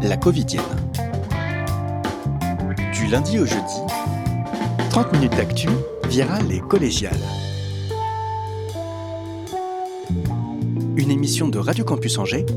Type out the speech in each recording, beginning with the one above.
la Covidienne. Du lundi au jeudi, 30 minutes d'actu, virale et collégiale. Une émission de Radio Campus Angers,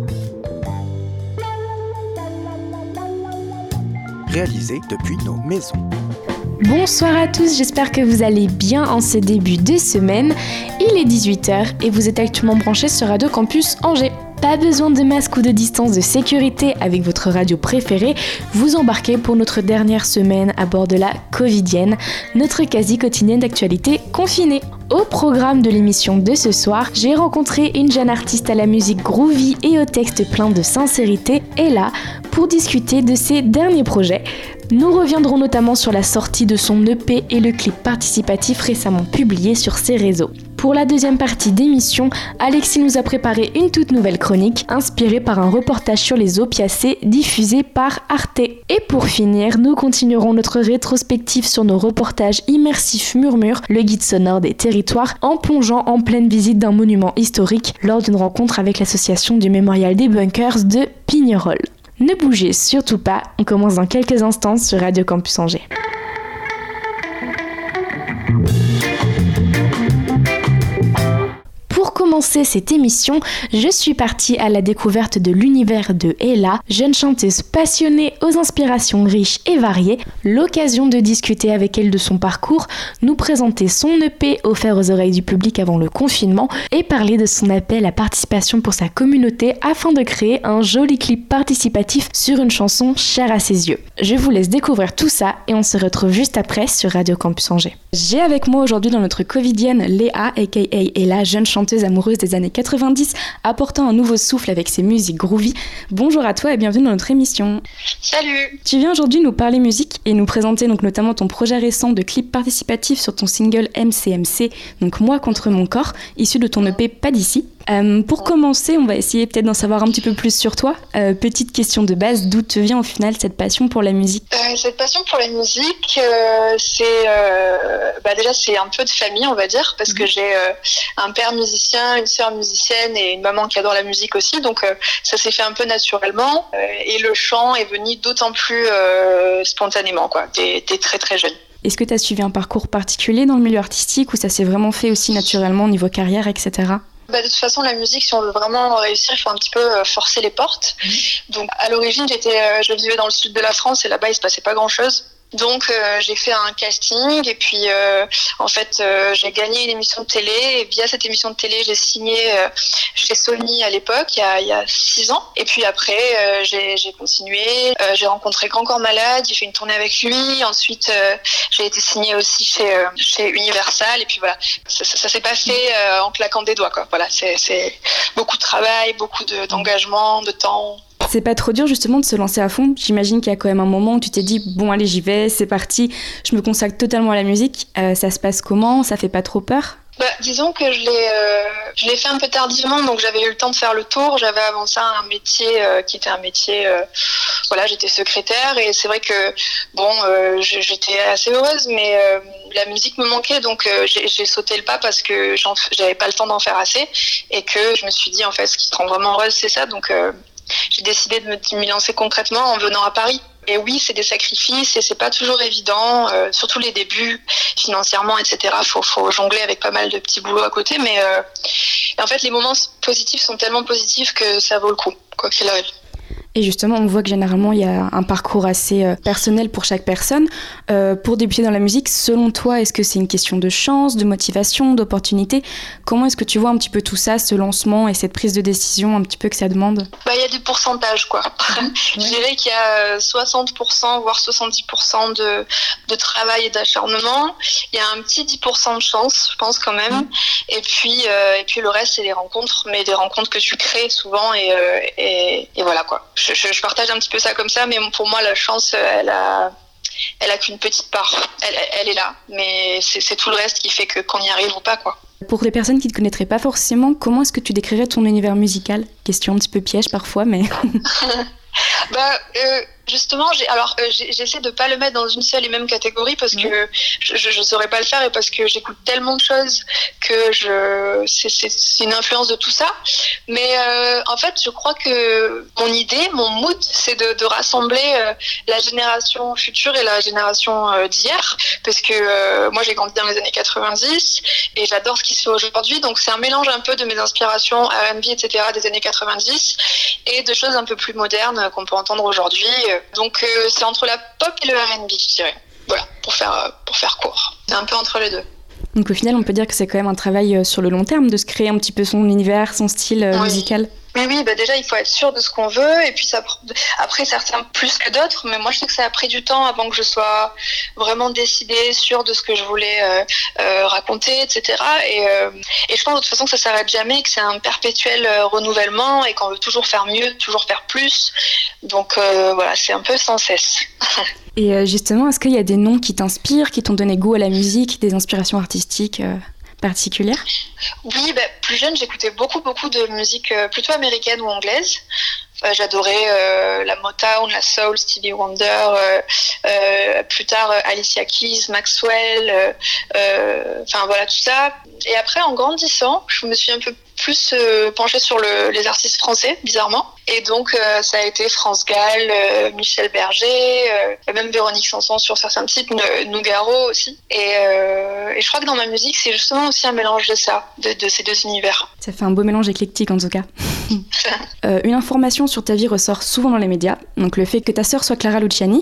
réalisée depuis nos maisons. Bonsoir à tous, j'espère que vous allez bien en ce début de semaine. Il est 18h et vous êtes actuellement branchés sur Radio Campus Angers. Pas besoin de masque ou de distance de sécurité avec votre radio préférée, vous embarquez pour notre dernière semaine à bord de la Covidienne, notre quasi quotidienne d'actualité confinée. Au programme de l'émission de ce soir, j'ai rencontré une jeune artiste à la musique groovy et au texte plein de sincérité, Ella, pour discuter de ses derniers projets. Nous reviendrons notamment sur la sortie de son EP et le clip participatif récemment publié sur ses réseaux. Pour la deuxième partie d'émission, Alexis nous a préparé une toute nouvelle chronique inspirée par un reportage sur les opiacés diffusé par Arte. Et pour finir, nous continuerons notre rétrospective sur nos reportages immersifs Murmure, le guide sonore des territoires, en plongeant en pleine visite d'un monument historique lors d'une rencontre avec l'association du Mémorial des Bunkers de Pignerol. Ne bougez surtout pas, on commence dans quelques instants sur Radio Campus Angers. Pour commencer cette émission, je suis partie à la découverte de l'univers de Ella, jeune chanteuse passionnée aux inspirations riches et variées. L'occasion de discuter avec elle de son parcours, nous présenter son EP offert aux oreilles du public avant le confinement et parler de son appel à participation pour sa communauté afin de créer un joli clip participatif sur une chanson chère à ses yeux. Je vous laisse découvrir tout ça et on se retrouve juste après sur Radio Campus Angers. J'ai avec moi aujourd'hui dans notre Covidienne Léa aka Ella, jeune chanteuse amoureuse des années 90, apportant un nouveau souffle avec ses musiques groovy. Bonjour à toi et bienvenue dans notre émission. Salut. Tu viens aujourd'hui nous parler musique et nous présenter donc notamment ton projet récent de clip participatif sur ton single MCMC, donc Moi contre mon corps, issu de ton EP Pas d'ici. Pour commencer, on va essayer peut-être d'en savoir un petit peu plus sur toi. Petite question de base, d'où te vient au final cette passion pour la musique ? Cette passion pour la musique, déjà c'est un peu de famille, on va dire, parce que j'ai un père musicien, une sœur musicienne et une maman qui adore la musique aussi, donc ça s'est fait un peu naturellement. Et le chant est venu d'autant plus spontanément, quoi, dès très très jeune. Est-ce que tu as suivi un parcours particulier dans le milieu artistique ou ça s'est vraiment fait aussi naturellement au niveau carrière, etc. De toute façon, la musique, si on veut vraiment réussir, il faut un petit peu forcer les portes. Donc, à l'origine, je vivais dans le sud de la France et là-bas, il se passait pas grand-chose. Donc, j'ai fait un casting et puis, j'ai gagné une émission de télé. Et via cette émission de télé, j'ai signé chez Sony à l'époque, il y a 6 ans. Et puis après, j'ai continué. J'ai rencontré Grand Corps Malade, j'ai fait une tournée avec lui. Ensuite, j'ai été signée aussi chez Universal. Et puis voilà, ça s'est pas fait en claquant des doigts, quoi. Voilà, c'est beaucoup de travail, beaucoup d'engagement, de temps. C'est pas trop dur justement de se lancer à fond? J'imagine qu'il y a quand même un moment où tu t'es dit bon allez j'y vais, c'est parti, je me consacre totalement à la musique. Ça se passe comment? Ça fait pas trop peur? Disons que je l'ai fait un peu tardivement, donc j'avais eu le temps de faire le tour. J'avais avant ça un métier qui était un métier, j'étais secrétaire et c'est vrai que j'étais assez heureuse, mais la musique me manquait, donc j'ai sauté le pas parce que j'avais pas le temps d'en faire assez et que je me suis dit en fait ce qui te rend vraiment heureuse c'est ça, donc j'ai décidé de m'y lancer concrètement en venant à Paris. Et oui, c'est des sacrifices et c'est pas toujours évident, surtout les débuts, financièrement, etc. Faut jongler avec pas mal de petits boulots à côté, mais en fait, les moments positifs sont tellement positifs que ça vaut le coup, quoi qu'il arrive. Et justement, on voit que généralement, il y a un parcours assez personnel pour chaque personne. Pour débuter dans la musique, selon toi, est-ce que c'est une question de chance, de motivation, d'opportunité ? Comment est-ce que tu vois un petit peu tout ça, ce lancement et cette prise de décision un petit peu que ça demande ? Il y a des pourcentages, quoi. Je dirais qu'il y a 60%, voire 70% de travail et d'acharnement. Il y a un petit 10% de chance, je pense quand même. Et puis le reste, c'est les rencontres, mais des rencontres que tu crées souvent et voilà, quoi. Je partage un petit peu ça comme ça, mais pour moi, la chance, elle a qu'une petite part. Elle est là, mais c'est tout le reste qui fait qu'on y arrive ou pas, quoi. Pour les personnes qui ne te connaîtraient pas forcément, comment est-ce que tu décrirais ton univers musical ? Question un petit peu piège parfois, mais... Justement, j'essaie de pas le mettre dans une seule et même catégorie parce que je saurais pas le faire et parce que j'écoute tellement de choses que c'est une influence de tout ça. Mais en fait, je crois que mon mood, c'est de rassembler la génération future et la génération d'hier, parce que moi j'ai grandi dans les années 90 et j'adore ce qui se fait aujourd'hui. Donc c'est un mélange un peu de mes inspirations R&B, etc. des années 90 et de choses un peu plus modernes qu'on peut entendre aujourd'hui. Donc c'est entre la pop et le R&B, je dirais. Voilà, pour faire court. C'est un peu entre les deux. Donc au final, on peut dire que c'est quand même un travail sur le long terme de se créer un petit peu son univers, son style musical. Oui, déjà il faut être sûr de ce qu'on veut et puis après certains plus que d'autres, mais moi je sais que ça a pris du temps avant que je sois vraiment décidée, sûre de ce que je voulais raconter, etc. Et je pense de toute façon que ça s'arrête jamais, que c'est un perpétuel renouvellement et qu'on veut toujours faire mieux, toujours faire plus. Donc voilà, c'est un peu sans cesse. Et justement, est-ce qu'il y a des noms qui t'inspirent, qui t'ont donné goût à la musique, des inspirations artistiques particulière? Oui, plus jeune, j'écoutais beaucoup de musique plutôt américaine ou anglaise. J'adorais la Motown, la soul, Stevie Wonder, plus tard Alicia Keys, Maxwell, voilà tout ça. Et après, en grandissant, je me suis un peu plus penchée sur les artistes français, bizarrement. Et donc, ça a été France Gall, Michel Berger, même Véronique Sanson sur certains titres, Nougaro aussi. Et je crois que dans ma musique, c'est justement aussi un mélange de ça, de ces deux univers. Ça fait un beau mélange éclectique en tout cas. Une information sur ta vie ressort souvent dans les médias, donc le fait que ta sœur soit Clara Luciani.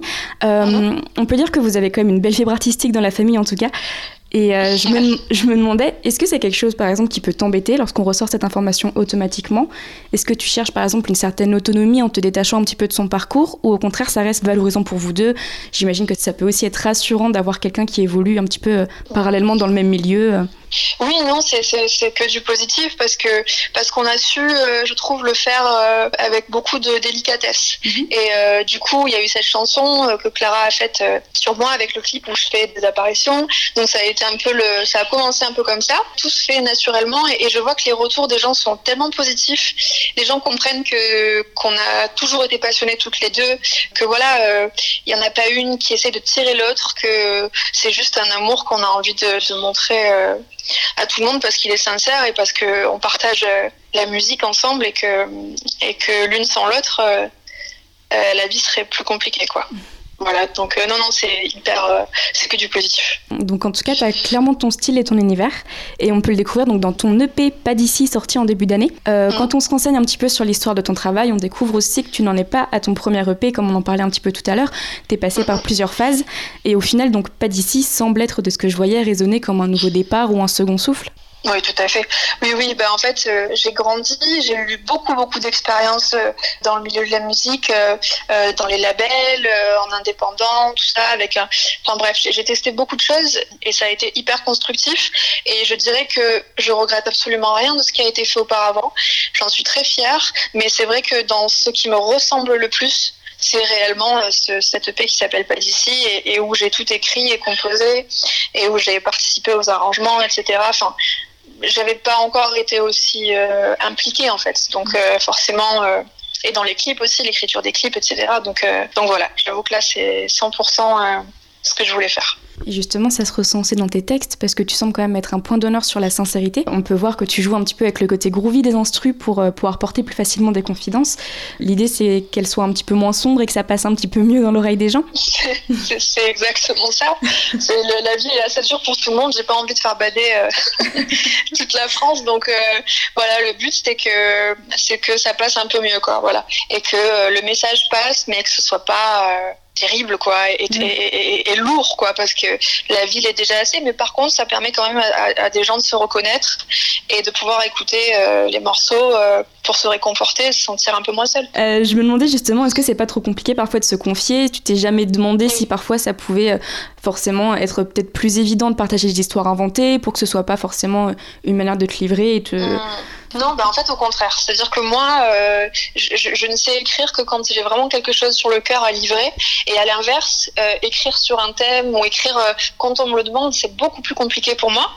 On peut dire que vous avez quand même une belle fibre artistique dans la famille en tout cas. Et je me demandais, est-ce que c'est quelque chose par exemple qui peut t'embêter lorsqu'on ressort cette information automatiquement? Est-ce que tu cherches par exemple une certaine autonomie en te détachant un petit peu de son parcours, ou au contraire ça reste valorisant pour vous deux? J'imagine que ça peut aussi être rassurant d'avoir quelqu'un qui évolue un petit peu parallèlement dans le même milieu. Oui, non, c'est que du positif parce qu'on a su, je trouve, le faire avec beaucoup de délicatesse. Et du coup, il y a eu cette chanson que Clara a faite sur moi avec le clip où je fais des apparitions. Donc ça a été ça a commencé un peu comme ça. Tout se fait naturellement et je vois que les retours des gens sont tellement positifs. Les gens comprennent qu'on a toujours été passionnés toutes les deux, que voilà, il y en a pas une qui essaie de tirer l'autre, que c'est juste un amour qu'on a envie de montrer à tout le monde parce qu'il est sincère et parce qu'on partage la musique ensemble et que l'une sans l'autre, la vie serait plus compliquée, quoi. Voilà, donc non, c'est c'est que du positif. Donc en tout cas, tu as clairement ton style et ton univers, et on peut le découvrir donc dans ton EP Pas d'ici, sorti en début d'année. Quand on se renseigne un petit peu sur l'histoire de ton travail, on découvre aussi que tu n'en es pas à ton premier EP, comme on en parlait un petit peu tout à l'heure. Tu es passé par plusieurs phases, et au final, donc Pas d'ici semble être, de ce que je voyais, résonner comme un nouveau départ ou un second souffle. Oui, tout à fait. Oui, en fait, j'ai grandi, j'ai eu beaucoup d'expériences dans le milieu de la musique, dans les labels, en indépendant, tout ça, j'ai testé beaucoup de choses et ça a été hyper constructif et je dirais que je regrette absolument rien de ce qui a été fait auparavant. J'en suis très fière, mais c'est vrai que dans ce qui me ressemble le plus, c'est réellement cette EP qui s'appelle Pas d'ici et où j'ai tout écrit et composé et où j'ai participé aux arrangements, etc. Enfin, j'avais pas encore été aussi impliquée en fait, donc forcément et dans les clips aussi, l'écriture des clips, etc. Donc voilà, j'avoue que là c'est 100% ce que je voulais faire. Et justement, ça se ressent aussi dans tes textes parce que tu sembles quand même mettre un point d'honneur sur la sincérité. On peut voir que tu joues un petit peu avec le côté groovy des instrus pour pouvoir porter plus facilement des confidences. L'idée, c'est qu'elles soient un petit peu moins sombres et que ça passe un petit peu mieux dans l'oreille des gens. C'est exactement ça. La vie est assez dure pour tout le monde. J'ai pas envie de faire bader toute la France. Donc voilà, le but c'est que ça passe un peu mieux, quoi. Voilà, et que le message passe, mais que ce soit pas terrible, quoi, et lourd, quoi, parce que la ville est déjà assez, mais par contre ça permet quand même à des gens de se reconnaître et de pouvoir écouter les morceaux pour se réconforter, se sentir un peu moins seul. Je me demandais justement, est-ce que c'est pas trop compliqué parfois de se confier? Tu t'es jamais demandé si parfois ça pouvait forcément être peut-être plus évident de partager des histoires inventées pour que ce soit pas forcément une manière de te livrer et Non, en fait, au contraire. C'est-à-dire que moi, je ne sais écrire que quand j'ai vraiment quelque chose sur le cœur à livrer. Et à l'inverse, écrire sur un thème ou écrire quand on me le demande, c'est beaucoup plus compliqué pour moi.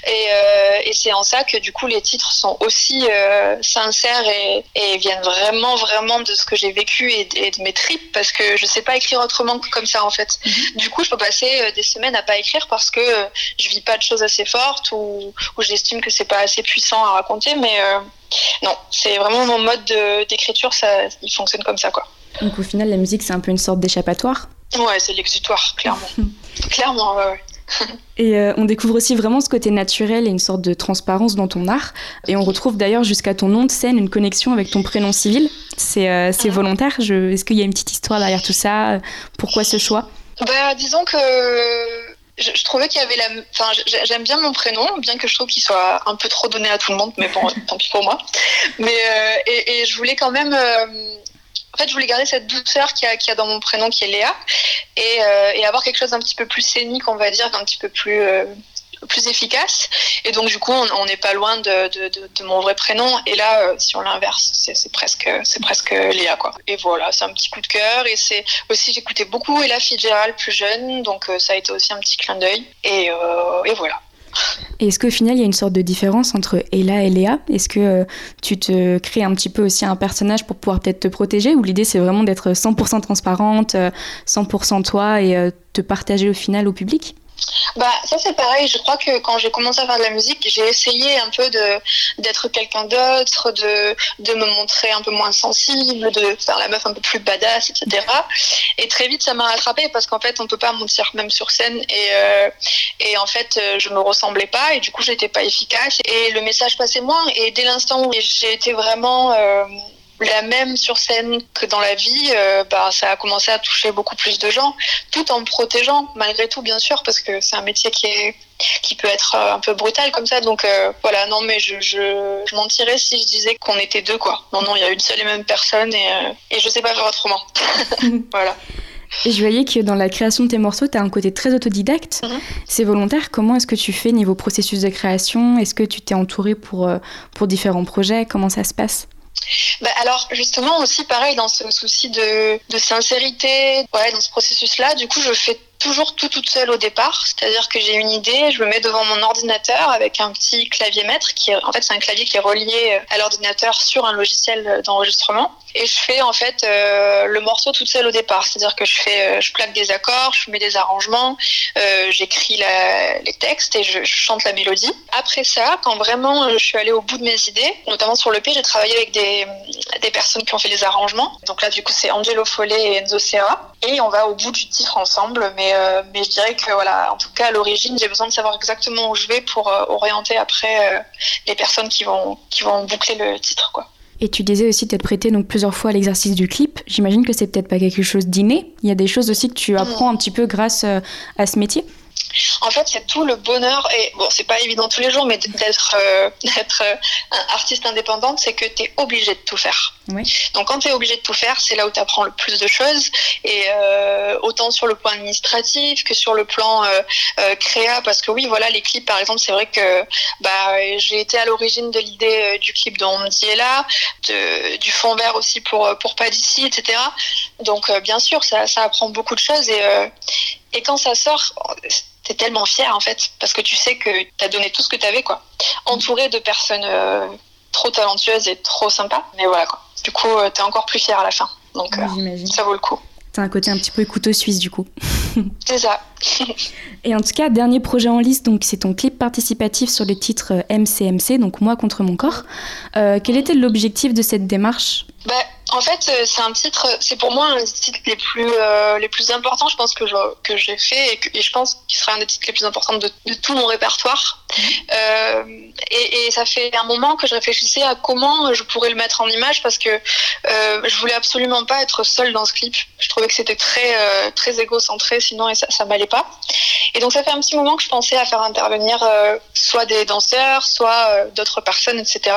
Et c'est en ça que, du coup, les titres sont aussi sincères et viennent vraiment, vraiment de ce que j'ai vécu et de mes tripes, parce que je ne sais pas écrire autrement que comme ça, en fait. Du coup, je peux passer des semaines à pas écrire parce que je vis pas de choses assez fortes ou j'estime que c'est pas assez puissant à raconter, mais non, c'est vraiment mon mode d'écriture, il fonctionne comme ça, quoi. Donc au final, la musique, c'est un peu une sorte d'échappatoire. Ouais, c'est l'exutoire, clairement. Clairement, ouais. Et on découvre aussi vraiment ce côté naturel et une sorte de transparence dans ton art. Et on retrouve d'ailleurs jusqu'à ton nom de scène une connexion avec ton prénom civil. C'est volontaire. Est-ce qu'il y a une petite histoire derrière tout ça? Pourquoi ce choix? Disons que je trouvais qu'il y avait j'aime bien mon prénom, bien que je trouve qu'il soit un peu trop donné à tout le monde, mais bon, tant pis pour moi. Mais et je voulais quand même, en fait, je voulais garder cette douceur qu'il y a dans mon prénom, qui est Léa, et avoir quelque chose d'un petit peu plus scénique, on va dire, d'un petit peu plus efficace. Et donc, du coup, on n'est pas loin de mon vrai prénom. Et là, si on l'inverse, c'est presque Léa, quoi. Et voilà, c'est un petit coup de cœur. Et c'est aussi, j'écoutais beaucoup Ella Fitzgerald plus jeune, donc ça a été aussi un petit clin d'œil. Et voilà. Et est-ce qu'au final, il y a une sorte de différence entre Ella et Léa? Est-ce que tu te crées un petit peu aussi un personnage pour pouvoir peut-être te protéger, ou l'idée, c'est vraiment d'être 100% transparente, 100% toi, et te partager au final au public? Ça c'est pareil, je crois que quand j'ai commencé à faire de la musique, j'ai essayé un peu d'être quelqu'un d'autre, de me montrer un peu moins sensible, de faire la meuf un peu plus badass, etc. Et très vite ça m'a rattrapée, parce qu'en fait on peut pas mentir même sur scène, et en fait je me ressemblais pas, et du coup j'étais pas efficace, et le message passait moins. Et dès l'instant où j'ai été vraiment la même sur scène que dans la vie, ça a commencé à toucher beaucoup plus de gens, tout en me protégeant, malgré tout, bien sûr, parce que c'est un métier qui peut être un peu brutal comme ça. Donc voilà, non, mais je mentirais si je disais qu'on était deux, quoi. Non, il y a une seule et même personne, et je sais pas faire autrement. Voilà. Et je voyais que dans la création de tes morceaux, tu as un côté très autodidacte. C'est volontaire. Comment est-ce que tu fais niveau processus de création? Est-ce que tu t'es entourée pour différents projets? Comment ça se passe? Alors justement aussi pareil, dans ce souci de sincérité, dans ce processus-là, du coup je fais toujours tout toute seule au départ, c'est-à-dire que j'ai une idée, je me mets devant mon ordinateur avec un petit clavier maître en fait c'est un clavier qui est relié à l'ordinateur sur un logiciel d'enregistrement, et je fais en fait le morceau toute seule au départ, c'est-à-dire que je plaque des accords, je mets des arrangements, j'écris les textes et je chante la mélodie. Après ça, quand vraiment je suis allée au bout de mes idées, notamment sur l'EP, j'ai travaillé avec des personnes qui ont fait les arrangements, donc là du coup c'est Angelo Follet et Enzo Serra, et on va au bout du titre ensemble, mais je dirais que voilà, en tout cas à l'origine, j'ai besoin de savoir exactement où je vais pour orienter après les personnes qui vont boucler le titre, quoi. Et tu disais aussi t'être prêtée donc plusieurs fois à l'exercice du clip. J'imagine que c'est peut-être pas quelque chose d'inné. Il y a des choses aussi que tu apprends un petit peu grâce à ce métier. En fait, c'est tout le bonheur, et bon, c'est pas évident tous les jours, mais d'être un artiste indépendante, c'est que tu es obligé de tout faire. Oui. Donc quand tu es obligé de tout faire, c'est là où tu apprends le plus de choses, et autant sur le plan administratif que sur le plan créa, parce que oui, voilà, les clips par exemple, c'est vrai que j'ai été à l'origine de l'idée du clip dont on me dit est là, du fond vert aussi pour pas d'ici, etc. Donc bien sûr, ça apprend beaucoup de choses, et quand ça sort, t'es tellement fière en fait, parce que tu sais que t'as donné tout ce que t'avais, quoi. Entourée de personnes trop talentueuses et trop sympas, mais voilà, quoi. Du coup, t'es encore plus fière à la fin, donc ça vaut le coup. T'as un côté un petit peu couteau suisse du coup. C'est ça. Et en tout cas, dernier projet en liste, donc c'est ton clip participatif sur le titre MCMC, donc Moi contre mon corps. Quel était l'objectif de cette démarche ? En fait, c'est un titre, c'est pour moi un des titres les plus importants, je pense, que j'ai fait, et je pense qu'il sera un des titres les plus importants de tout mon répertoire. Et ça fait un moment que je réfléchissais à comment je pourrais le mettre en image, parce que je voulais absolument pas être seule dans ce clip. Je trouvais que c'était très égocentré, sinon, et ça m'allait pas. Et donc ça fait un petit moment que je pensais à faire intervenir soit des danseurs, soit d'autres personnes, etc.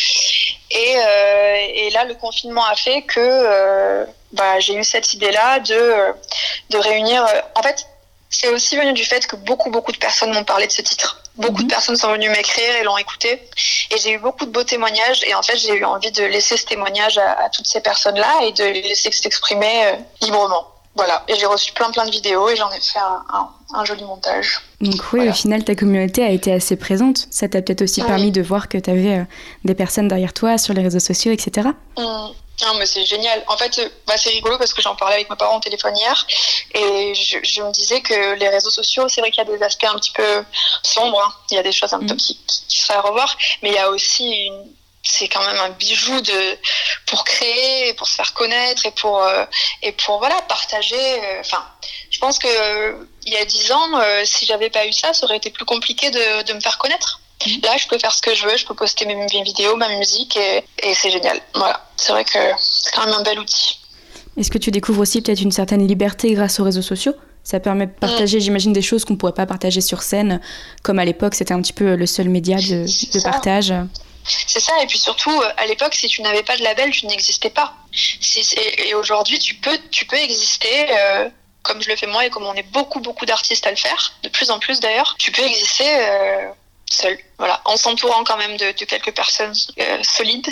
Et là, le confinement a fait que j'ai eu cette idée-là de réunir... en fait, c'est aussi venu du fait que beaucoup de personnes m'ont parlé de ce titre. Beaucoup de personnes sont venues m'écrire et l'ont écouté. Et j'ai eu beaucoup de beaux témoignages. Et en fait, j'ai eu envie de laisser ce témoignage à toutes ces personnes-là et de les laisser s'exprimer librement. Voilà. Et j'ai reçu plein de vidéos et j'en ai fait un joli montage. Donc oui, voilà. Au final, ta communauté a été assez présente. Ça t'a peut-être aussi permis de voir que tu avais des personnes derrière toi sur les réseaux sociaux, etc. Non, mais c'est génial. En fait, c'est rigolo parce que j'en parlais avec mes parents au téléphone hier et je me disais que les réseaux sociaux, c'est vrai qu'il y a des aspects un petit peu sombres. Hein. Il y a des choses un peu qui seraient à revoir, mais il y a aussi c'est quand même un bijou pour créer, pour se faire connaître et pour voilà, partager. Je pense que il y a 10 ans, si j'avais pas eu ça, ça aurait été plus compliqué de me faire connaître. Là, je peux faire ce que je veux, je peux poster mes vidéos, ma musique et c'est génial. Voilà, c'est vrai que c'est quand même un bel outil. Est-ce que tu découvres aussi peut-être une certaine liberté grâce aux réseaux sociaux ? Ça permet de partager, j'imagine, des choses qu'on ne pourrait pas partager sur scène, comme à l'époque, c'était un petit peu le seul média de partage. C'est ça, et puis surtout, à l'époque, si tu n'avais pas de label, tu n'existais pas. Et aujourd'hui, tu peux exister, comme je le fais moi et comme on est beaucoup d'artistes à le faire, de plus en plus d'ailleurs, tu peux exister seul, voilà, en s'entourant quand même de quelques personnes solides.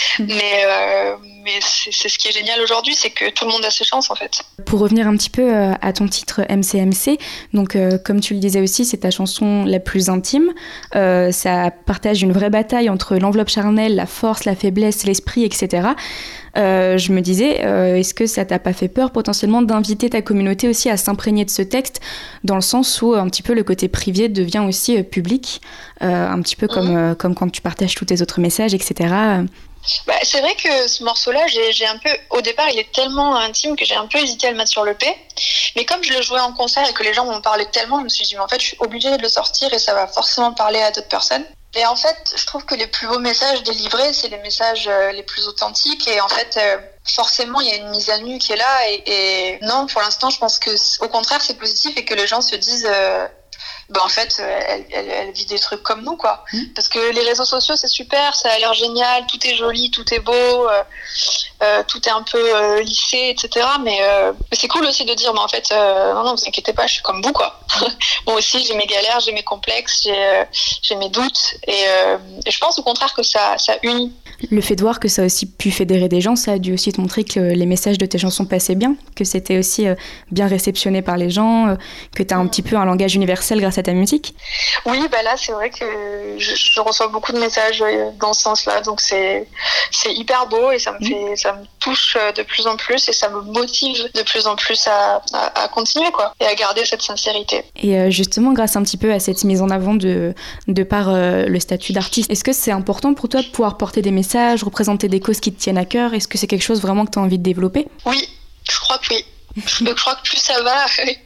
Mais c'est ce qui est génial aujourd'hui, c'est que tout le monde a ses chances en fait. Pour revenir un petit peu à ton titre MCMC, donc comme tu le disais aussi, c'est ta chanson la plus intime. Ça partage une vraie bataille entre l'enveloppe charnelle, la force, la faiblesse, l'esprit, etc. Je me disais, est-ce que ça t'a pas fait peur potentiellement d'inviter ta communauté aussi à s'imprégner de ce texte, dans le sens où un petit peu le côté privé devient aussi public, un petit peu comme quand tu partages tous tes autres messages, etc. C'est vrai que ce morceau-là, j'ai un peu, au départ, il est tellement intime que j'ai un peu hésité à le mettre sur l'EP. Mais comme je le jouais en concert et que les gens m'en parlaient tellement, je me suis dit, mais en fait, je suis obligée de le sortir et ça va forcément parler à d'autres personnes. Et en fait, je trouve que les plus beaux messages délivrés, c'est les messages les plus authentiques. Et en fait, forcément, il y a une mise à nu qui est là. Et non, pour l'instant, je pense que au contraire, c'est positif et que les gens se disent... en fait, elle vit des trucs comme nous, quoi. Parce que les réseaux sociaux, c'est super, ça a l'air génial, tout est joli, tout est beau, tout est un peu lissé, etc. Mais c'est cool aussi de dire, mais en fait, non, vous inquiétez pas, je suis comme vous, quoi. Moi aussi, j'ai mes galères, j'ai mes complexes, j'ai mes doutes. Et je pense au contraire que ça unit. Le fait de voir que ça a aussi pu fédérer des gens, ça a dû aussi te montrer que les messages de tes chansons passaient bien, que c'était aussi bien réceptionné par les gens, que tu as un petit peu un langage universel grâce à ta musique. Oui, là, c'est vrai que je reçois beaucoup de messages dans ce sens-là, donc c'est hyper beau et ça me touche de plus en plus et ça me motive de plus en plus à continuer, quoi, et à garder cette sincérité. Et justement, grâce un petit peu à cette mise en avant de par le statut d'artiste, est-ce que c'est important pour toi de pouvoir porter des messages, représenter des causes qui te tiennent à cœur? Est-ce que c'est quelque chose vraiment que tu as envie de développer? Oui, je crois que oui. Je crois que plus ça va,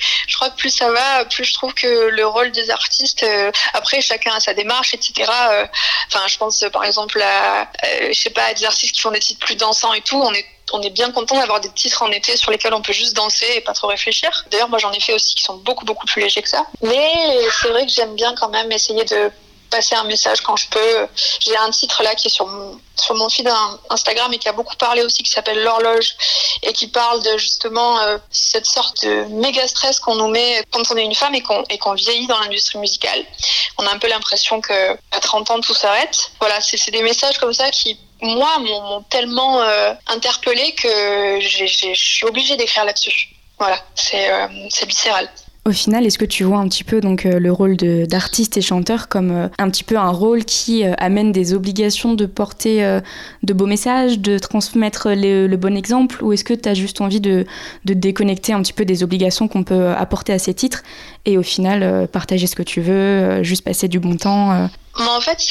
plus je trouve que le rôle des artistes, après chacun a sa démarche, etc. Je pense par exemple à des artistes qui font des titres plus dansants et tout. On est bien content d'avoir des titres en été sur lesquels on peut juste danser et pas trop réfléchir. D'ailleurs, moi j'en ai fait aussi qui sont beaucoup plus légers que ça. Mais c'est vrai que j'aime bien quand même essayer de passer un message quand je peux. J'ai un titre là qui est sur mon feed Instagram et qui a beaucoup parlé aussi, qui s'appelle L'Horloge et qui parle de justement cette sorte de méga stress qu'on nous met quand on est une femme et qu'on vieillit dans l'industrie musicale. On a un peu l'impression qu'à 30 ans tout s'arrête. Voilà, c'est des messages comme ça qui moi m'ont tellement interpellée que je suis obligée d'écrire là-dessus. Voilà, c'est viscéral. Au final, est-ce que tu vois un petit peu donc, le rôle d'artiste et chanteur comme un petit peu un rôle qui amène des obligations de porter de beaux messages, de transmettre le bon exemple, ou est-ce que tu as juste envie de déconnecter un petit peu des obligations qu'on peut apporter à ces titres et au final partager ce que tu veux, juste passer du bon temps Mais en fait,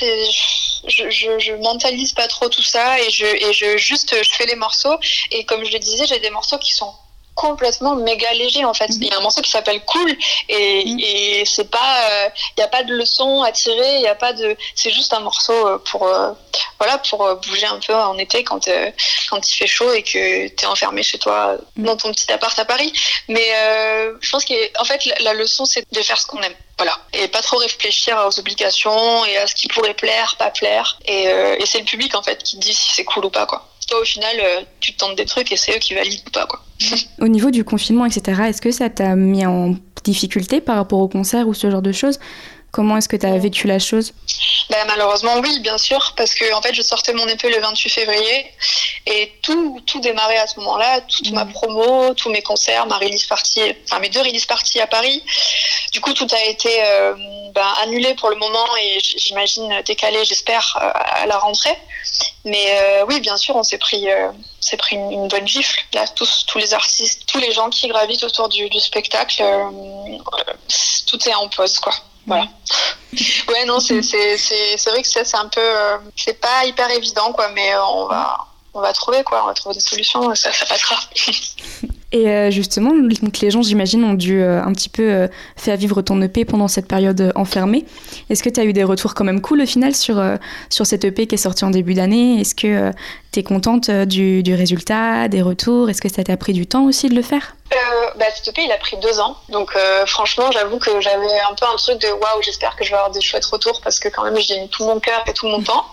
je mentalise pas trop tout ça et je fais les morceaux et comme je le disais, j'ai des morceaux qui sont complètement méga léger en fait. Il y a un morceau qui s'appelle Cool et c'est pas il y a pas de leçon à tirer, il y a pas de c'est juste un morceau pour bouger un peu en été quand il fait chaud et que t'es enfermé chez toi dans ton petit appart à Paris. Mais je pense qu'en fait la leçon c'est de faire ce qu'on aime. Voilà. Et pas trop réfléchir aux obligations et à ce qui pourrait plaire, pas plaire. Et c'est le public en fait qui dit si c'est cool ou pas, quoi. Toi au final tu tentes des trucs et c'est eux qui valident ou pas, quoi. Au niveau du confinement, etc., est-ce que ça t'a mis en difficultés par rapport au concert ou ce genre de choses? Comment est-ce que tu as vécu la chose? Malheureusement, oui, bien sûr, parce que en fait, je sortais mon EP le 28 février et tout démarrait à ce moment-là, toute ma promo, tous mes concerts, ma release party, enfin mes 2 release parties à Paris. Du coup, tout a été annulé pour le moment et j'imagine décalé, j'espère, à la rentrée. Mais oui, bien sûr, on s'est pris une bonne gifle. Là, tous les artistes, tous les gens qui gravitent autour du spectacle, tout est en pause, quoi. Voilà. Ouais, non, c'est vrai que ça, c'est un peu, c'est pas hyper évident, quoi, mais on va trouver des solutions, ça passera. Et justement, donc les gens, j'imagine, ont dû un petit peu faire vivre ton EP pendant cette période enfermée. Est-ce que tu as eu des retours quand même cool au final sur cette EP qui est sortie en début d'année? Est-ce que tu es contente du résultat, des retours? Est-ce que ça t'a pris du temps aussi de le faire? Cet EP, il a pris 2 ans. Donc franchement, j'avoue que j'avais un peu un truc de waouh, j'espère que je vais avoir des chouettes retours parce que quand même, j'y ai mis tout mon cœur et tout mon temps.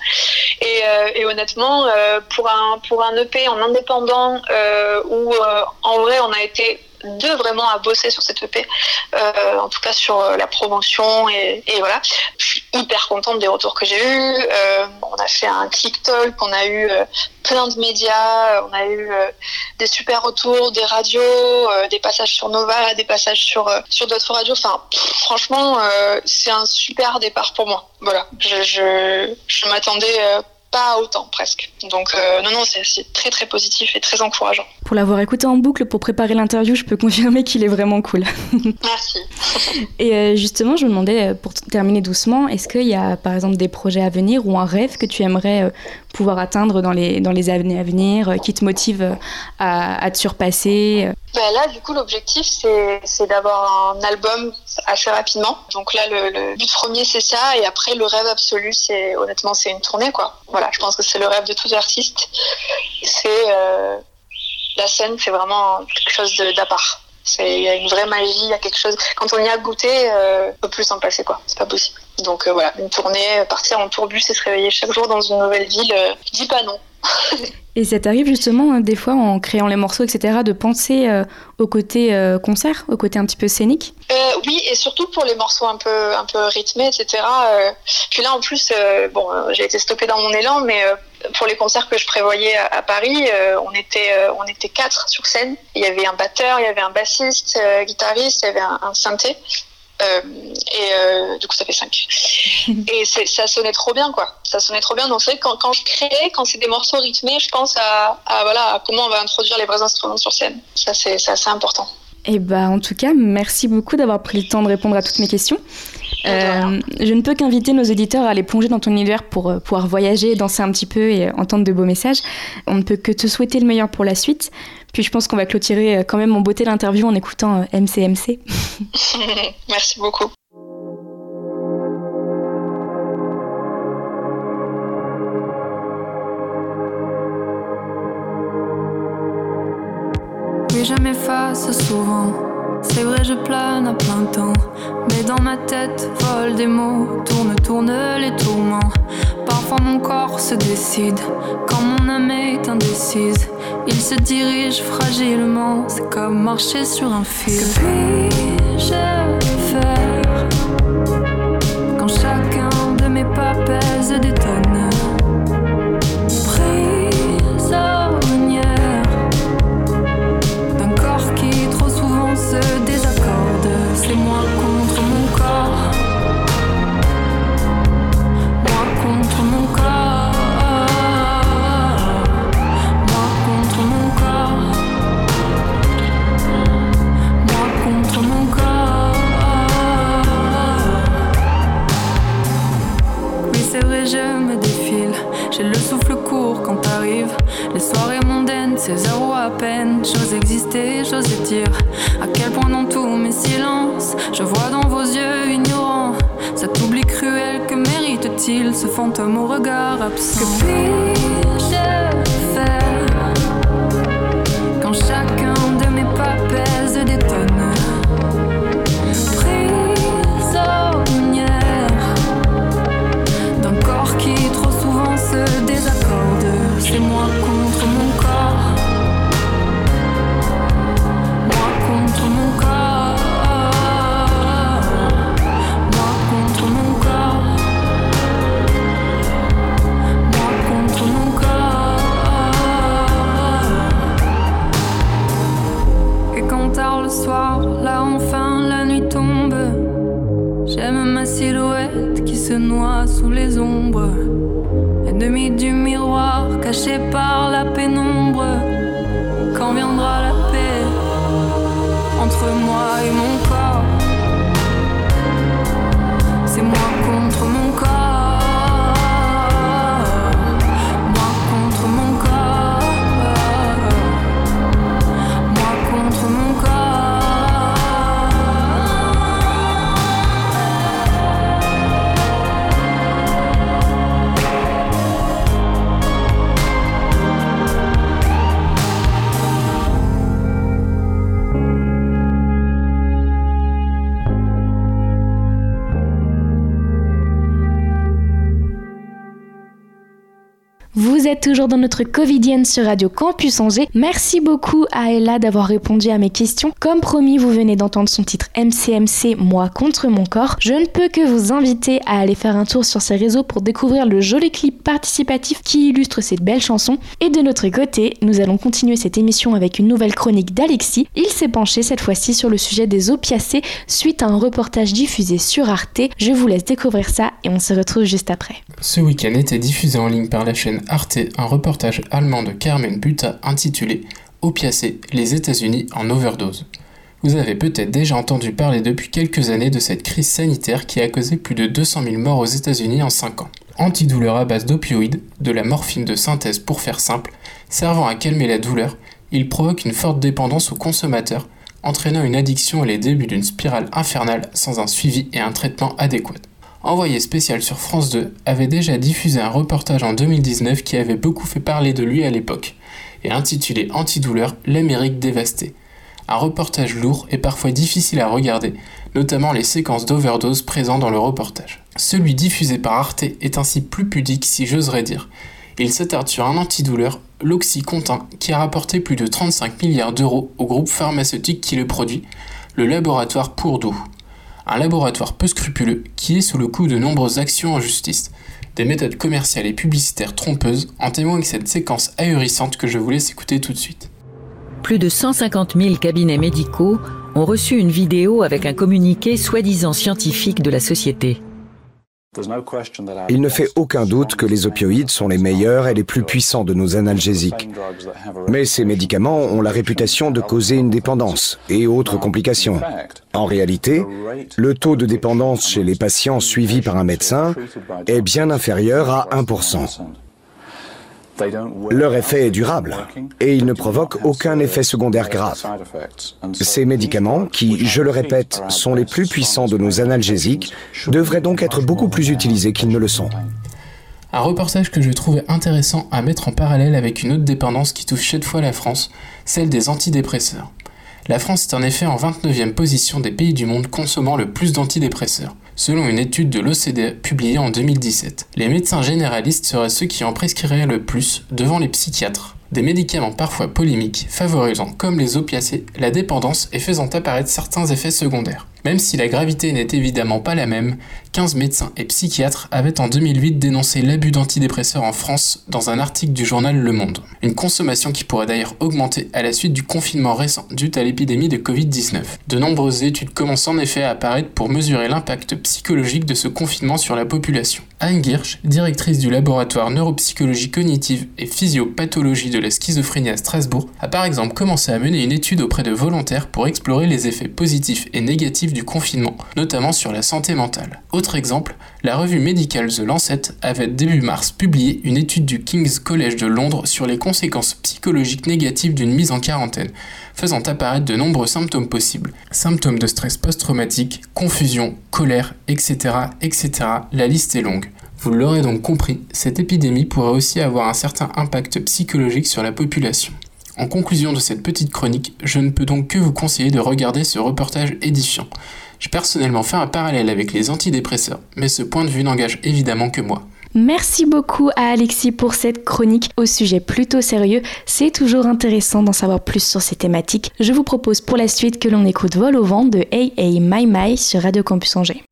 Et honnêtement, pour un EP en indépendant où en vrai, on a été 2 vraiment à bosser sur cette EP, en tout cas sur la promotion et voilà. Je suis hyper contente des retours que j'ai eus. On a fait un click-talk, on a eu plein de médias, on a eu des super retours, des radios, des passages sur Nova, des passages sur d'autres radios. Enfin, franchement, c'est un super départ pour moi. Voilà, je m'attendais pas autant presque. Donc non, c'est très très positif et très encourageant. Pour l'avoir écouté en boucle pour préparer l'interview, je peux confirmer qu'il est vraiment cool. Merci. Et justement, je me demandais, pour terminer doucement, est-ce qu'il y a par exemple des projets à venir ou un rêve que tu aimerais pouvoir atteindre dans les années à venir, qui te motive à te surpasser? Là, du coup, l'objectif, c'est d'avoir un album assez rapidement. Donc là, le but premier, c'est ça. Et après, le rêve absolu, c'est une tournée, quoi. Voilà, je pense que c'est le rêve de tout artiste. C'est la scène, c'est vraiment quelque chose d'à part. Il y a une vraie magie, il y a quelque chose. Quand on y a goûté, on peut plus s'en passer, quoi. C'est pas possible. Donc voilà, une tournée, partir en tourbus et se réveiller chaque jour dans une nouvelle ville, je dis pas non. Et ça t'arrive justement, des fois, en créant les morceaux, etc., de penser au côté concert, au côté un petit peu scénique? Oui, et surtout pour les morceaux un peu rythmés, etc. Puis là, en plus, j'ai été stoppée dans mon élan, mais pour les concerts que je prévoyais à Paris, on était 4 sur scène. Il y avait un batteur, il y avait un bassiste, guitariste, il y avait un synthé. Du coup ça fait 5 et ça sonnait trop bien, quoi. Ça sonnait trop bien. Donc c'est vrai que quand je crée, quand c'est des morceaux rythmés, je pense à comment on va introduire les vrais instruments sur scène. Ça c'est assez important. Et en tout cas, merci beaucoup d'avoir pris le temps de répondre à toutes mes questions. Je ne peux qu'inviter nos auditeurs à aller plonger dans ton univers pour pouvoir voyager, danser un petit peu et entendre de beaux messages. On ne peut que te souhaiter le meilleur pour la suite. Puis je pense qu'on va clôturer quand même en beauté l'interview en écoutant MCMC. Merci beaucoup. Oui, je m'efface souvent. C'est vrai, je plane à plein temps. Mais dans ma tête volent des mots, tourne les tourments. Parfois mon corps se décide, quand mon âme est indécise. Il se dirige fragilement, c'est comme marcher sur un fil. Que puis-je faire quand chacun de mes pas pèse des tonnes? Prisonnière d'un corps qui trop souvent se désaccorde. C'est moi contre mon corps, moi contre mon corps, moi contre mon corps, moi contre mon corps. Oui, c'est vrai, je me défile. J'ai le souffle court quand t'arrives. Les soirées mondaines, c'est 0 à peine. J'ose exister, j'ose dire à quel point dans tous mes silences je vois dans vos yeux ignorants cet oubli cruel. Que mérite-t-il ce fantôme au regard absent? Que puis-je faire quand chacun de mes pas pèse des tonnes? Prisonnière d'un corps qui trop souvent se désaccorde. C'est moi contre mon corps, moi contre mon corps, se noie sous les ombres, ennemi du miroir, caché par la pénombre. Quand viendra la paix entre moi et mon corps? C'est moi contre mon corps. Vous êtes toujours dans notre Covidienne sur Radio Campus Angers. Merci beaucoup à Ella d'avoir répondu à mes questions. Comme promis, vous venez d'entendre son titre MCMC, Moi contre mon corps. Je ne peux que vous inviter à aller faire un tour sur ses réseaux pour découvrir le joli clip participatif qui illustre cette belle chanson. Et de notre côté, nous allons continuer cette émission avec une nouvelle chronique d'Alexis. Il s'est penché cette fois-ci sur le sujet des opiacés suite à un reportage diffusé sur Arte. Je vous laisse découvrir ça et on se retrouve juste après. Ce week-end était diffusé en ligne par la chaîne Arte un reportage allemand de Carmen Buta intitulé « Opiacés, les États-Unis en overdose ». Vous avez peut-être déjà entendu parler depuis quelques années de cette crise sanitaire qui a causé plus de 200 000 morts aux États-Unis en 5 ans. Antidouleur à base d'opioïdes, de la morphine de synthèse pour faire simple, servant à calmer la douleur, il provoque une forte dépendance aux consommateurs, entraînant une addiction et les débuts d'une spirale infernale sans un suivi et un traitement adéquat. Envoyé spécial sur France 2, avait déjà diffusé un reportage en 2019 qui avait beaucoup fait parler de lui à l'époque, et intitulé Antidouleur, l'Amérique dévastée. Un reportage lourd et parfois difficile à regarder, notamment les séquences d'overdose présentes dans le reportage. Celui diffusé par Arte est ainsi plus pudique si j'oserais dire. Il s'attarde sur un antidouleur, l'Oxycontin, qui a rapporté plus de 35 milliards d'euros au groupe pharmaceutique qui le produit, le laboratoire Purdue. Un laboratoire peu scrupuleux qui est sous le coup de nombreuses actions en justice. Des méthodes commerciales et publicitaires trompeuses en témoigne cette séquence ahurissante que je vous laisse écouter tout de suite. Plus de 150 000 cabinets médicaux ont reçu une vidéo avec un communiqué soi-disant scientifique de la société. Il ne fait aucun doute que les opioïdes sont les meilleurs et les plus puissants de nos analgésiques. Mais ces médicaments ont la réputation de causer une dépendance et autres complications. En réalité, le taux de dépendance chez les patients suivis par un médecin est bien inférieur à 1%. Leur effet est durable et ils ne provoquent aucun effet secondaire grave. Ces médicaments, qui, je le répète, sont les plus puissants de nos analgésiques, devraient donc être beaucoup plus utilisés qu'ils ne le sont. Un reportage que je trouvais intéressant à mettre en parallèle avec une autre dépendance qui touche cette fois la France, celle des antidépresseurs. La France est en effet en 29e position des pays du monde consommant le plus d'antidépresseurs, selon une étude de l'OCDE publiée en 2017. Les médecins généralistes seraient ceux qui en prescriraient le plus devant les psychiatres. Des médicaments parfois polémiques, favorisant, comme les opiacés, la dépendance et faisant apparaître certains effets secondaires. Même si la gravité n'est évidemment pas la même, 15 médecins et psychiatres avaient en 2008 dénoncé l'abus d'antidépresseurs en France dans un article du journal Le Monde. Une consommation qui pourrait d'ailleurs augmenter à la suite du confinement récent dû à l'épidémie de Covid-19. De nombreuses études commencent en effet à apparaître pour mesurer l'impact psychologique de ce confinement sur la population. Anne Girsch, directrice du laboratoire neuropsychologie cognitive et physiopathologie de la schizophrénie à Strasbourg, a par exemple commencé à mener une étude auprès de volontaires pour explorer les effets positifs et négatifs du confinement, notamment sur la santé mentale. Autre exemple, la revue médicale The Lancet avait début mars publié une étude du King's College de Londres sur les conséquences psychologiques négatives d'une mise en quarantaine, faisant apparaître de nombreux symptômes possibles. Symptômes de stress post-traumatique, confusion, colère, etc., etc. La liste est longue. Vous l'aurez donc compris, cette épidémie pourrait aussi avoir un certain impact psychologique sur la population. En conclusion de cette petite chronique, je ne peux donc que vous conseiller de regarder ce reportage édifiant. J'ai personnellement fait un parallèle avec les antidépresseurs, mais ce point de vue n'engage évidemment que moi. Merci beaucoup à Alexis pour cette chronique au sujet plutôt sérieux. C'est toujours intéressant d'en savoir plus sur ces thématiques. Je vous propose pour la suite que l'on écoute Vol au vent de Hey Hey My My sur Radio Campus Angers.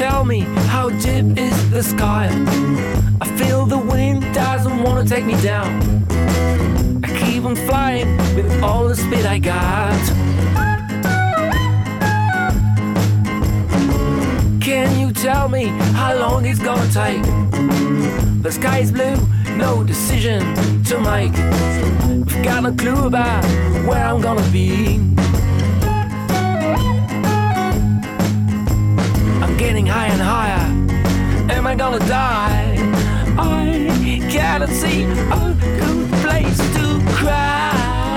tell me how deep is the sky? I feel the wind doesn't wanna take me down. I keep on flying with all the speed I got. Can you tell me how long it's gonna take? The sky is blue, no decision to make. I've got no clue about where I'm gonna be. I'm getting higher and higher. Am I gonna die? I cannot see a good place to crash.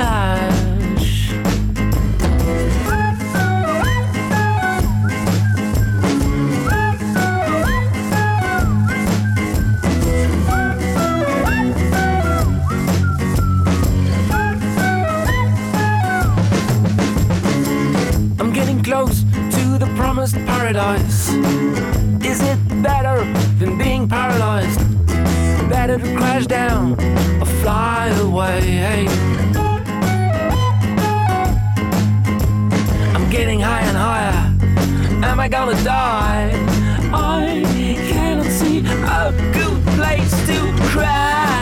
I'm getting close to the promised paradise. Is it better than being paralyzed? Better to crash down or fly away. I'm getting higher and higher. Am I gonna die? I cannot see a good place to crash.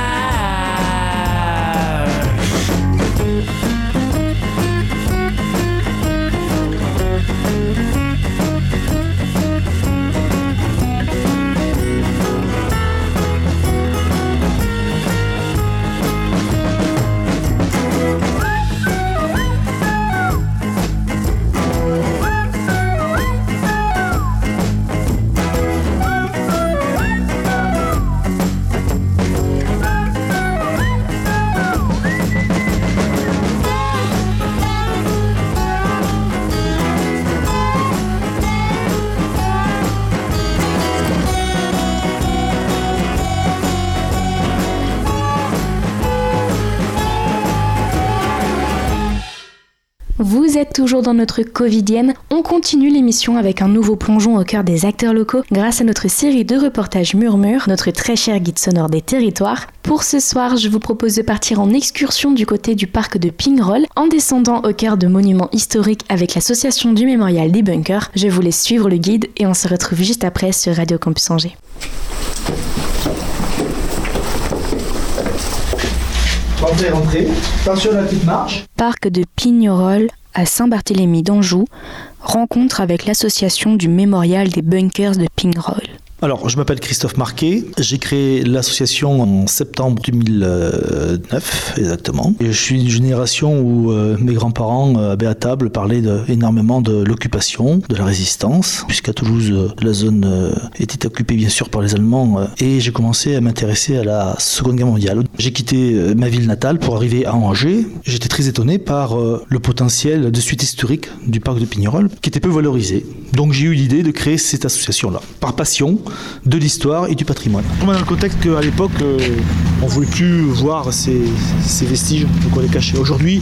Vous êtes toujours dans notre Covidienne. On continue l'émission avec un nouveau plongeon au cœur des acteurs locaux grâce à notre série de reportages Murmure, notre très cher guide sonore des territoires. Pour ce soir, je vous propose de partir en excursion du côté du parc de Pignerol en descendant au cœur de monuments historiques avec l'association du Mémorial des Bunkers. Je vous laisse suivre le guide et on se retrouve juste après sur Radio Campus Angers. Rentrez. Attention à la petite marche. Parc de Pignerol à Saint-Barthélemy d'Anjou, rencontre avec l'association du Mémorial des Bunkers de Pignerol. Alors, je m'appelle Christophe Marquet, j'ai créé l'association en septembre 2009, exactement. Et je suis d'une génération où mes grands-parents, à table, parlaient énormément de l'occupation, de la résistance, puisqu'à Toulouse, la zone était occupée bien sûr par les Allemands, et j'ai commencé à m'intéresser à la Seconde Guerre mondiale. J'ai quitté ma ville natale pour arriver à Angers. J'étais très étonné par le potentiel de suite historique du parc de Pignerol, qui était peu valorisé. Donc j'ai eu l'idée de créer cette association-là, par passion de l'histoire et du patrimoine. Dans le contexte qu'à l'époque, on ne voulait plus voir ces vestiges, donc on les cachait. Aujourd'hui,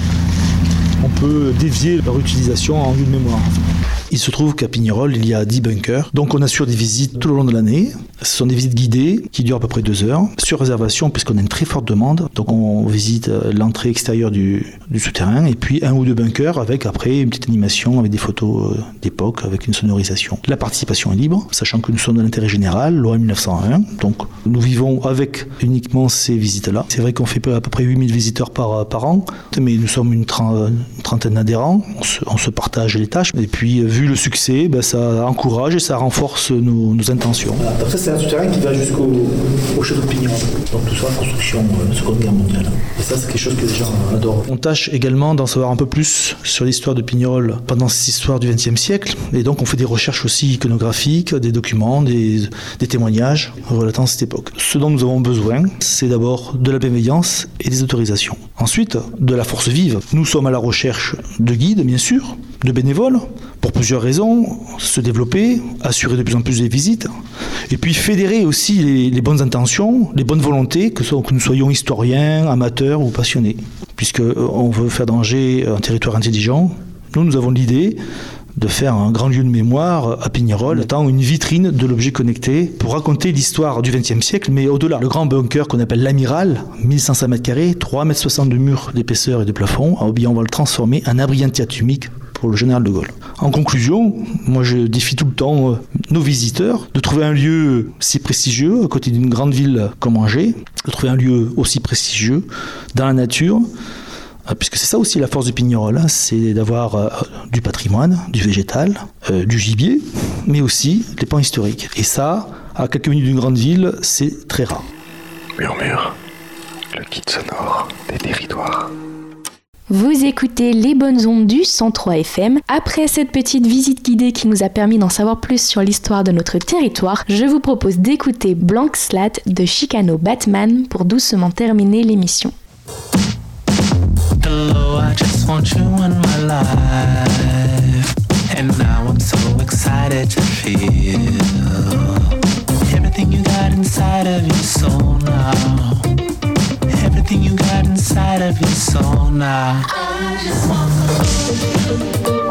on peut dévier leur utilisation en lieu de mémoire. Il se trouve qu'à Pignerol, il y a 10 bunkers. Donc on assure des visites tout le long de l'année. Ce sont des visites guidées qui durent à peu près 2 heures, sur réservation puisqu'on a une très forte demande. Donc on visite l'entrée extérieure du souterrain et puis 1 ou 2 bunkers avec après une petite animation avec des photos d'époque, avec une sonorisation. La participation est libre, sachant que nous sommes de l'intérêt général, loi 1901. Donc nous vivons avec uniquement ces visites-là. C'est vrai qu'on fait à peu près 8000 visiteurs par an, mais nous sommes une trentaine d'adhérents. On se partage les tâches. Et puis vu le succès, ça encourage et ça renforce nos intentions. Voilà. Donc ça, c'est un souterrain qui va jusqu'au château de Pignerol. Donc tout ça, construction Seconde Guerre mondiale. Et ça, c'est quelque chose que les gens adorent. On tâche également d'en savoir un peu plus sur l'histoire de Pignerol pendant cette histoire du XXe siècle. Et donc on fait des recherches aussi iconographiques, des documents, des témoignages relatant cette époque. Ce dont nous avons besoin, c'est d'abord de la bienveillance et des autorisations. Ensuite, de la force vive. Nous sommes à la recherche de guides, bien sûr, de bénévoles, pour plusieurs raisons, se développer, assurer de plus en plus des visites, et puis fédérer aussi les bonnes intentions, les bonnes volontés, que nous soyons historiens, amateurs ou passionnés. Puisqu'on veut faire d'Angers un territoire intelligent, nous avons l'idée de faire un grand lieu de mémoire à Pignerol, étant une vitrine de l'objet connecté pour raconter l'histoire du XXe siècle, mais au-delà. Le grand bunker qu'on appelle l'Amiral, 1500 m², 3,60 m de murs d'épaisseur et de plafond, on va le transformer en abri anti-atomique pour le général de Gaulle. En conclusion, moi je défie tout le temps nos visiteurs de trouver un lieu si prestigieux à côté d'une grande ville comme Angers, de trouver un lieu aussi prestigieux dans la nature, puisque c'est ça aussi la force du Pignerol, c'est d'avoir du patrimoine, du végétal, du gibier, mais aussi des pans historiques. Et ça, à quelques minutes d'une grande ville, c'est très rare. Murmure, le guide sonore des territoires. Vous écoutez Les Bonnes Ondes du 103 FM. Après cette petite visite guidée qui nous a permis d'en savoir plus sur l'histoire de notre territoire, je vous propose d'écouter Blank Slate de Chicano Batman pour doucement terminer l'émission. Hello, I just want you in my life. And now I'm so excited to feel everything you got inside of your soul now. Everything you got inside of your soul now. I just want to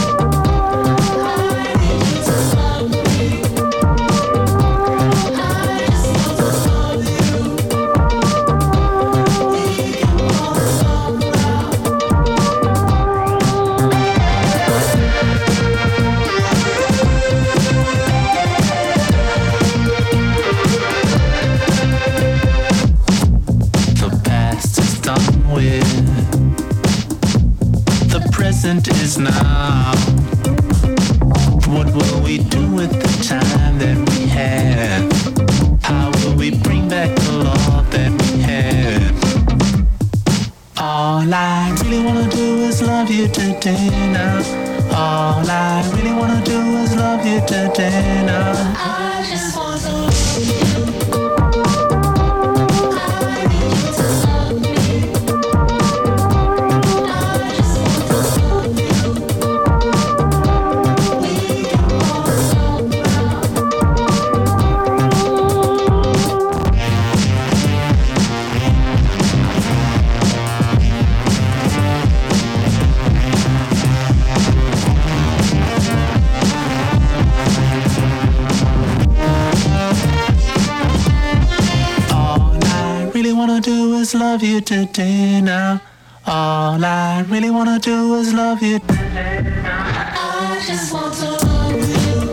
is now. What will we do with the time that we have? How will we bring back the love that we had? All I really wanna do is love you today now. All I really wanna do is love you today now. I just want to love you. Love you today now. All I really wanna do is love you today now. I just want to love you.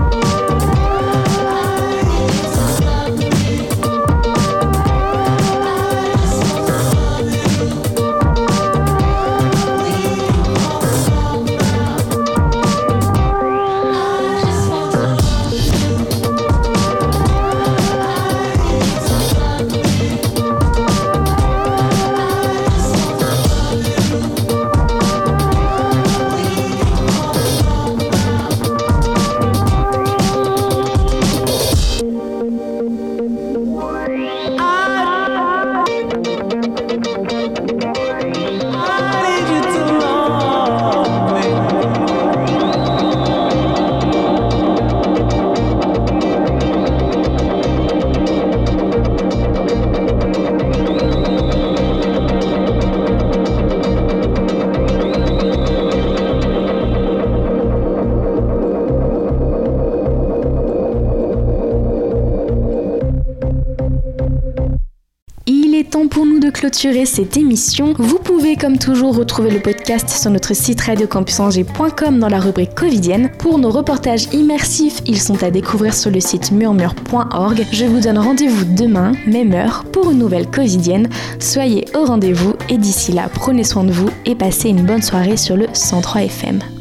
Clôturer cette émission. Vous pouvez comme toujours retrouver le podcast sur notre site radiocampusangers.com dans la rubrique covidienne. Pour nos reportages immersifs, ils sont à découvrir sur le site murmure.org. Je vous donne rendez-vous demain, même heure, pour une nouvelle covidienne. Soyez au rendez-vous et d'ici là, prenez soin de vous et passez une bonne soirée sur le 103 FM.